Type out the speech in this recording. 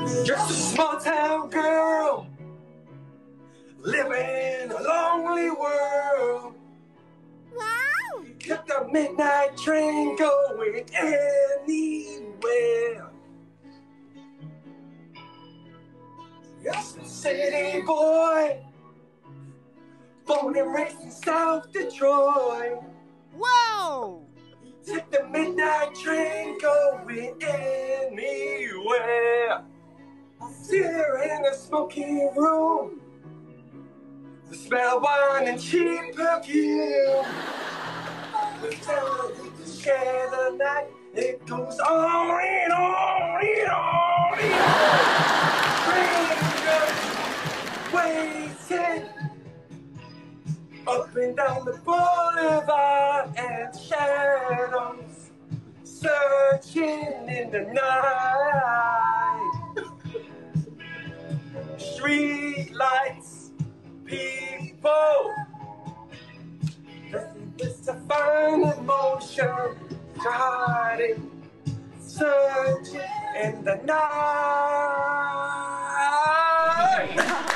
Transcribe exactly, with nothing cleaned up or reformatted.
Just a small town girl living in a lonely world. Wow! Took the midnight train going anywhere. Just a city boy, born and raised in South Detroit. Whoa! Took the midnight train going anywhere. Here in a smoky room, the smell of wine and cheap perfume. The time to share the night, it goes on and on and on and on. Strangers waiting up and down the boulevard, and shadows searching in the night. Street lights, people, nothing but to find emotion, hiding, searching in the night.